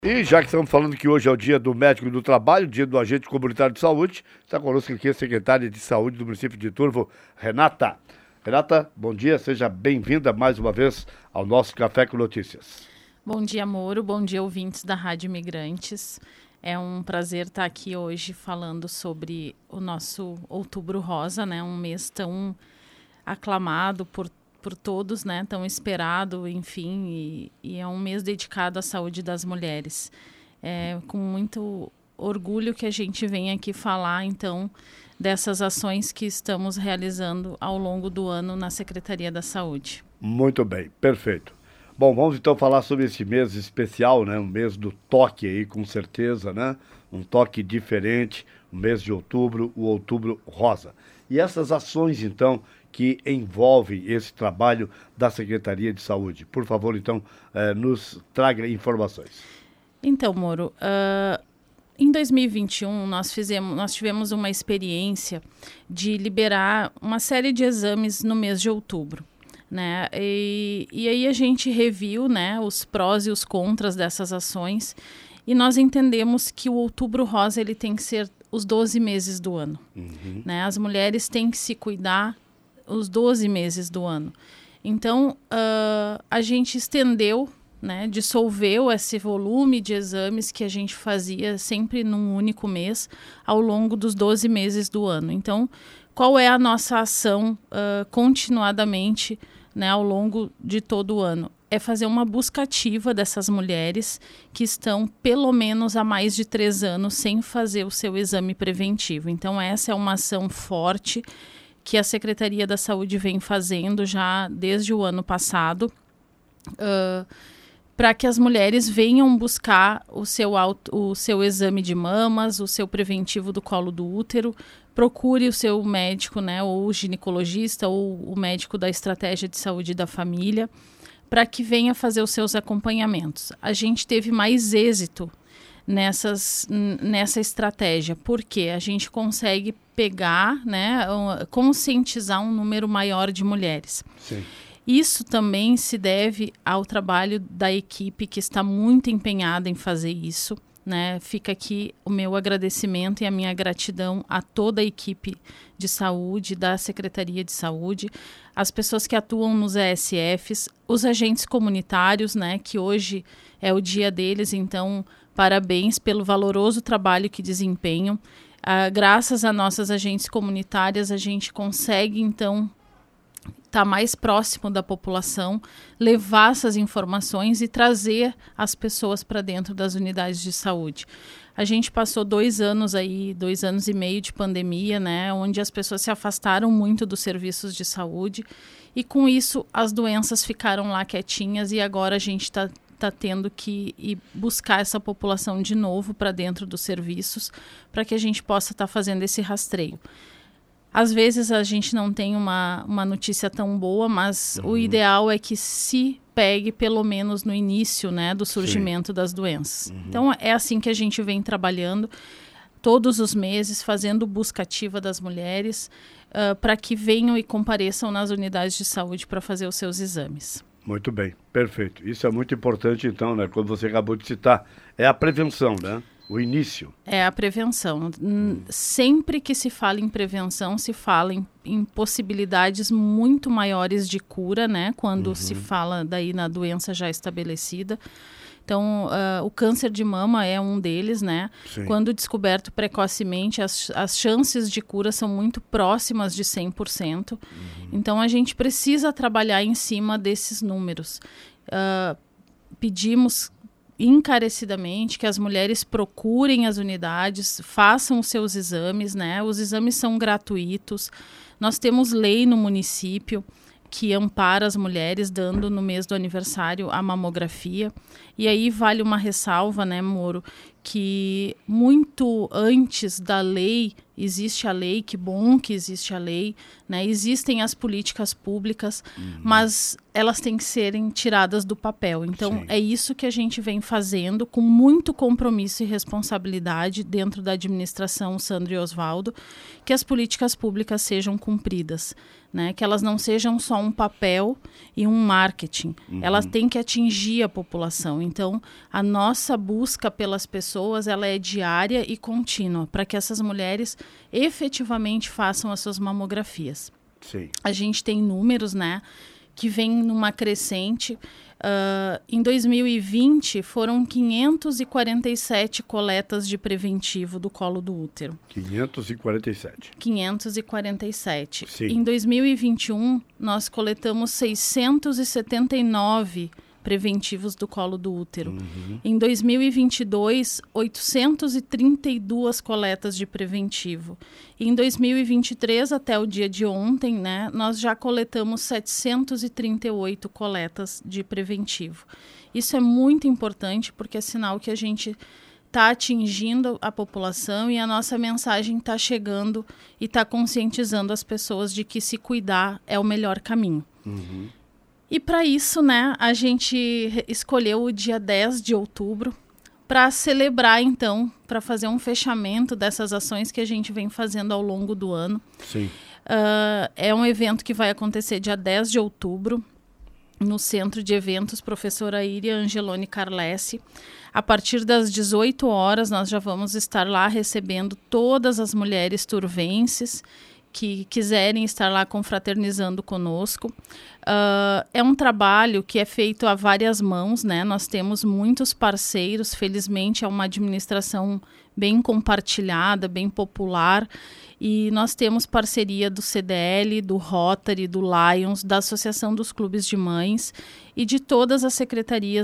E já que estamos falando que hoje é o dia do médico do trabalho, dia do agente comunitário de saúde, está conosco aqui a secretária de saúde do município de Turvo, Renata. Renata, bom dia, seja bem-vinda mais uma vez ao nosso Café com Notícias. Bom dia, Moro, bom dia, ouvintes da Rádio Imigrantes. É um prazer estar aqui hoje falando sobre o nosso Outubro Rosa, né? Um mês tão aclamado por todos, né? Tão esperado, enfim, e é um mês dedicado à saúde das mulheres. É com muito orgulho que a gente vem aqui falar, então, dessas ações que estamos realizando ao longo do ano na Secretaria da Saúde. Muito bem, perfeito. Bom, vamos então falar sobre esse mês especial, né? Um mês do toque aí, com certeza, né? Um toque diferente, o mês de outubro, o Outubro Rosa. E essas ações, então, que envolvem esse trabalho da Secretaria de Saúde. Por favor, então, nos traga informações. Então, Moro, em 2021 nós tivemos uma experiência de liberar uma série de exames no mês de outubro, né? E aí a gente reviu, né, os prós e os contras dessas ações e nós entendemos que o Outubro Rosa ele tem que ser os 12 meses do ano. Né? As mulheres têm que se cuidar os 12 meses do ano. Então, a gente estendeu, né, dissolveu esse volume de exames que a gente fazia sempre num único mês ao longo dos 12 meses do ano. Então, qual é a nossa ação continuadamente, né, ao longo de todo o ano? É fazer uma busca ativa dessas mulheres que estão pelo menos há mais de 3 anos sem fazer o seu exame preventivo. Então, essa é uma ação forte que a Secretaria da Saúde vem fazendo já desde o ano passado, para que as mulheres venham buscar o seu exame de mamas, o seu preventivo do colo do útero, procure o seu médico, né, ou o ginecologista, ou o médico da estratégia de saúde da família, para que venha fazer os seus acompanhamentos. A gente teve mais êxito nessa estratégia, porque a gente consegue pegar, né, conscientizar um número maior de mulheres. Sim. Isso também se deve ao trabalho da equipe que está muito empenhada em fazer isso, né? Fica aqui o meu agradecimento e a minha gratidão a toda a equipe de saúde, da Secretaria de Saúde, as pessoas que atuam nos ESFs, os agentes comunitários, né, que hoje é o dia deles, então parabéns pelo valoroso trabalho que desempenham. Graças a nossas agentes comunitárias, a gente consegue, então, estar mais próximo da população, levar essas informações e trazer as pessoas para dentro das unidades de saúde. A gente passou 2 anos aí, 2 anos e meio de pandemia, né, onde as pessoas se afastaram muito dos serviços de saúde e com isso as doenças ficaram lá quietinhas e agora a gente está tendo que ir buscar essa população de novo para dentro dos serviços para que a gente possa estar fazendo esse rastreio. Às vezes a gente não tem uma notícia tão boa, mas o ideal é que se pegue pelo menos no início, né, do surgimento das doenças. Então é assim que a gente vem trabalhando todos os meses, fazendo busca ativa das mulheres para que venham e compareçam nas unidades de saúde para fazer os seus exames. Muito bem, perfeito. Isso é muito importante, então, né? Quando você acabou de citar, é a prevenção, né? O início. É a prevenção. Sempre que se fala em prevenção, se fala em possibilidades muito maiores de cura, né? Quando se fala daí na doença já estabelecida. Então, o câncer de mama é um deles, né? Sim. Quando descoberto precocemente, as chances de cura são muito próximas de 100%. Então, a gente precisa trabalhar em cima desses números. Pedimos encarecidamente que as mulheres procurem as unidades, façam os seus exames, né? Os exames são gratuitos. Nós temos lei no município que ampara as mulheres, dando no mês do aniversário a mamografia. E aí vale uma ressalva, né, Moro, que muito antes da lei, existe a lei, que bom que existe a lei, né? Existem as políticas públicas, mas elas têm que serem tiradas do papel. Então, é isso que a gente vem fazendo com muito compromisso e responsabilidade dentro da administração Sandro e Osvaldo, que as políticas públicas sejam cumpridas, né? Que elas não sejam só um papel e um marketing. Elas têm que atingir a população. Então, a nossa busca pelas pessoas, ela é diária e contínua, para que essas mulheres efetivamente façam as suas mamografias. Sim. A gente tem números, né, que vem numa crescente. Em 2020, foram 547 coletas de preventivo do colo do útero. 547. 547. Sim. Em 2021, nós coletamos 679 preventivos do colo do útero. Em 2022, 832 coletas de preventivo. Em 2023, até o dia de ontem, né, nós já coletamos 738 coletas de preventivo. Isso é muito importante porque é sinal que a gente está atingindo a população e a nossa mensagem está chegando e está conscientizando as pessoas de que se cuidar é o melhor caminho. E para isso, né, a gente escolheu o dia 10 de outubro para celebrar, então, para fazer um fechamento dessas ações que a gente vem fazendo ao longo do ano. Sim. É um evento que vai acontecer dia 10 de outubro, no Centro de Eventos Professora Iria Angeloni Carlessi. A partir das 18 horas, nós já vamos estar lá recebendo todas as mulheres turvenses que quiserem estar lá confraternizando conosco. É um trabalho que é feito a várias mãos, né? Nós temos muitos parceiros, felizmente é uma administração bem compartilhada, bem popular, e nós temos parceria do CDL, do Rotary, do Lions, da Associação dos Clubes de Mães e de todas as secretarias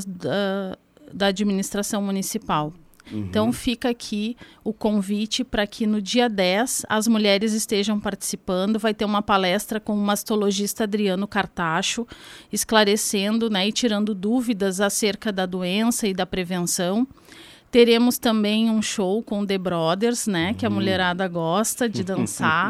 da administração municipal. Então fica aqui o convite para que no dia 10 as mulheres estejam participando. Vai ter uma palestra com o mastologista Adriano Cartacho, esclarecendo, né, e tirando dúvidas acerca da doença e da prevenção. Teremos também um show com The Brothers, né, que a mulherada gosta de dançar.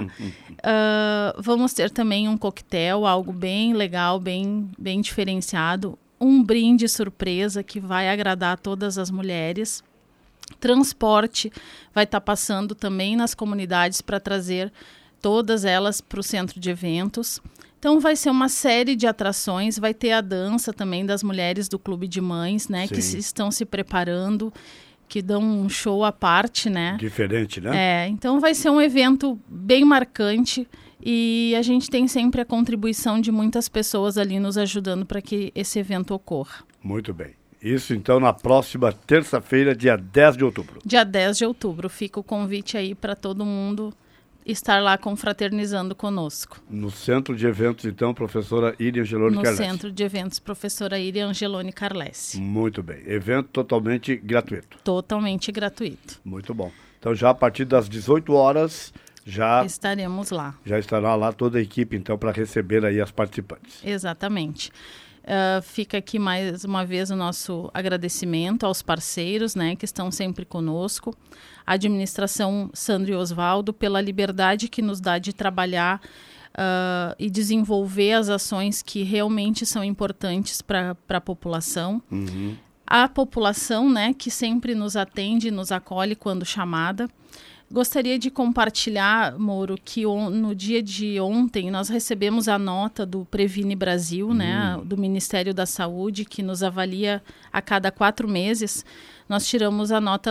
Vamos ter também um coquetel, algo bem legal, bem diferenciado. Um brinde surpresa que vai agradar a todas as mulheres. Transporte vai estar passando também nas comunidades para trazer todas elas para o centro de eventos. Então vai ser uma série de atrações, vai ter a dança também das mulheres do Clube de Mães, né, que estão se preparando, que dão um show à parte, né? Diferente, né? Então vai ser um evento bem marcante e a gente tem sempre a contribuição de muitas pessoas ali nos ajudando para que esse evento ocorra. Muito bem. Isso, então, na próxima terça-feira, dia 10 de outubro. Dia 10 de outubro. Fica o convite aí para todo mundo estar lá confraternizando conosco. No Centro de Eventos, então, professora Iria Angeloni Carlessi. No Centro de Eventos, professora Iria Angeloni Carlessi. Muito bem. Evento totalmente gratuito. Totalmente gratuito. Muito bom. Então, já a partir das 18 horas, já estaremos lá. Já estará lá toda a equipe, então, para receber aí as participantes. Exatamente. Fica aqui mais uma vez o nosso agradecimento aos parceiros, né, que estão sempre conosco. A administração Sandro e Osvaldo, pela liberdade que nos dá de trabalhar e desenvolver as ações que realmente são importantes para a população. A população, né, que sempre nos atende e nos acolhe quando chamada. Gostaria de compartilhar, Mauro, que no dia de ontem nós recebemos a nota do Previne Brasil, né, do Ministério da Saúde, que nos avalia a cada 4 meses. Nós tiramos a nota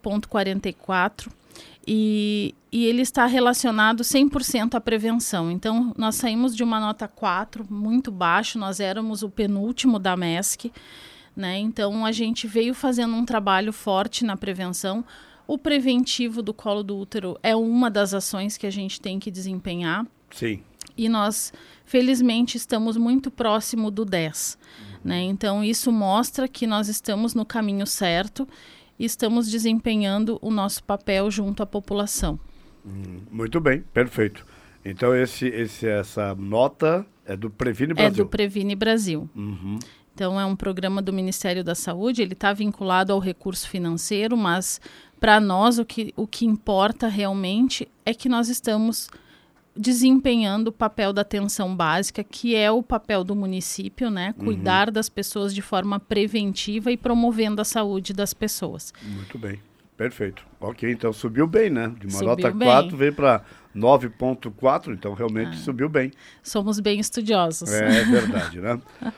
9.44 e ele está relacionado 100% à prevenção. Então, nós saímos de uma nota 4, muito baixo, nós éramos o penúltimo da MESC, né? Então, a gente veio fazendo um trabalho forte na prevenção. O preventivo do colo do útero é uma das ações que a gente tem que desempenhar. Sim. E nós, felizmente, estamos muito próximo do 10. Né? Então, isso mostra que nós estamos no caminho certo e estamos desempenhando o nosso papel junto à população. Muito bem, perfeito. Então, essa nota é do Previne Brasil. É do Previne Brasil. Então, é um programa do Ministério da Saúde, ele está vinculado ao recurso financeiro, mas para nós o que importa realmente é que nós estamos desempenhando o papel da atenção básica, que é o papel do município, né? Cuidar das pessoas de forma preventiva e promovendo a saúde das pessoas. Muito bem, perfeito. Ok, então subiu bem, né? De uma Subiu nota bem. 4 veio para 9,4, então realmente subiu bem. Somos bem estudiosos. É verdade, né?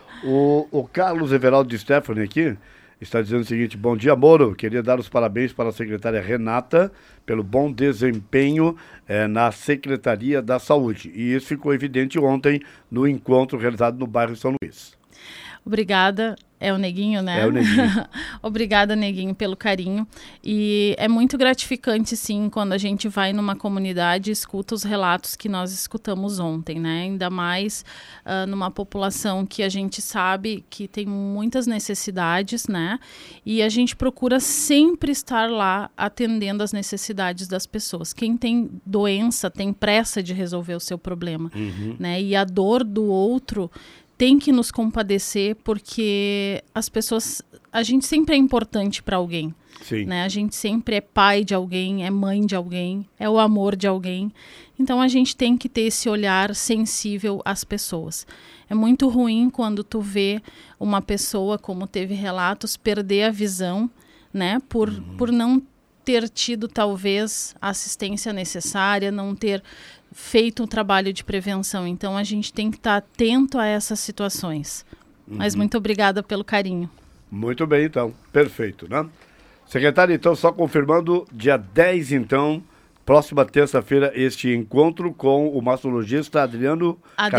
O Carlos Everaldo de Stephanie aqui está dizendo o seguinte: bom dia, Moro. Queria dar os parabéns para a secretária Renata pelo bom desempenho na Secretaria da Saúde. E isso ficou evidente ontem no encontro realizado no bairro São Luís. Obrigada. É o Neguinho, né? É o Neguinho. Obrigada, Neguinho, pelo carinho. E é muito gratificante, sim, quando a gente vai numa comunidade e escuta os relatos que nós escutamos ontem, né? Ainda mais numa população que a gente sabe que tem muitas necessidades, né? E a gente procura sempre estar lá atendendo as necessidades das pessoas. Quem tem doença tem pressa de resolver o seu problema, né? E a dor do outro tem que nos compadecer, porque as pessoas, a gente sempre é importante para alguém. Sim. Né? A gente sempre é pai de alguém, é mãe de alguém, é o amor de alguém. Então a gente tem que ter esse olhar sensível às pessoas. É muito ruim quando tu vê uma pessoa, como teve relatos, perder a visão, né? Por não ter tido talvez a assistência necessária, não ter feito um trabalho de prevenção. Então a gente tem que estar atento a essas situações. Mas muito obrigada pelo carinho. Muito bem, então. Perfeito, né? Secretário, então, só confirmando, dia 10, então, próxima terça-feira, este encontro com o mastologista Adriano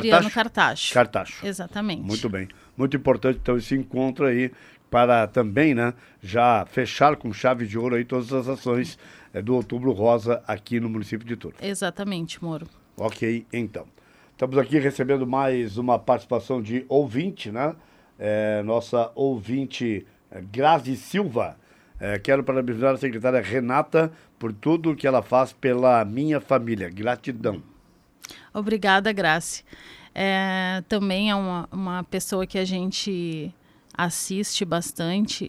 Cartacho. Exatamente. Muito bem. Muito importante, então, esse encontro aí, para também, né, já fechar com chave de ouro aí todas as ações do Outubro Rosa aqui no município de Turvo. Exatamente, Moro. Ok, então. Estamos aqui recebendo mais uma participação de ouvinte, né? Nossa ouvinte Grazi Silva. Quero parabenizar a secretária Renata por tudo que ela faz pela minha família. Gratidão. Obrigada, Grazi. Também é uma pessoa que a gente assiste bastante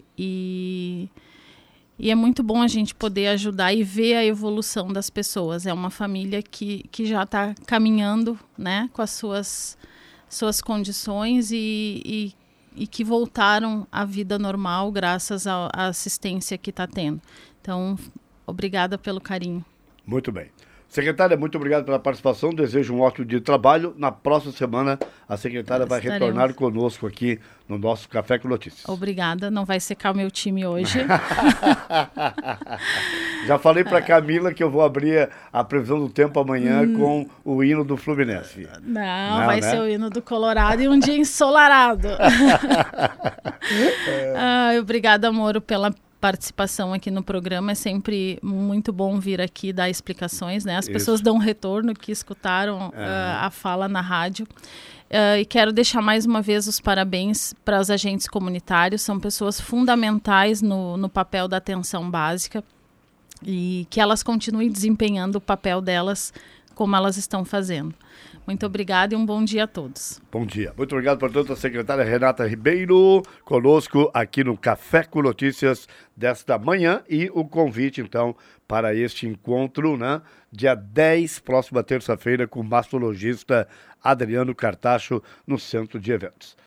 e é muito bom a gente poder ajudar e ver a evolução das pessoas. É uma família que já está caminhando, né, com as suas condições e que voltaram à vida normal graças à assistência que está tendo. Então, obrigada pelo carinho. Muito bem. Secretária, muito obrigado pela participação. Desejo um ótimo dia de trabalho. Na próxima semana, a secretária vai retornar conosco aqui no nosso Café com Notícias. Obrigada. Não vai secar o meu time hoje. Já falei para Camila que eu vou abrir a previsão do tempo amanhã com o hino do Fluminense. Não, vai ser o hino do Colorado e um dia ensolarado. Obrigada, Moro, pela participação aqui no programa. É sempre muito bom vir aqui dar explicações, né? As pessoas dão retorno que escutaram a fala na rádio. E quero deixar mais uma vez os parabéns para os agentes comunitários. São pessoas fundamentais no papel da atenção básica e que elas continuem desempenhando o papel delas como elas estão fazendo. Muito obrigada e um bom dia a todos. Bom dia. Muito obrigado, portanto, a secretária Renata Ribeiro, conosco aqui no Café com Notícias desta manhã, e o convite, então, para este encontro, né, dia 10, próxima terça-feira, com o mastologista Adriano Cartacho, no Centro de Eventos.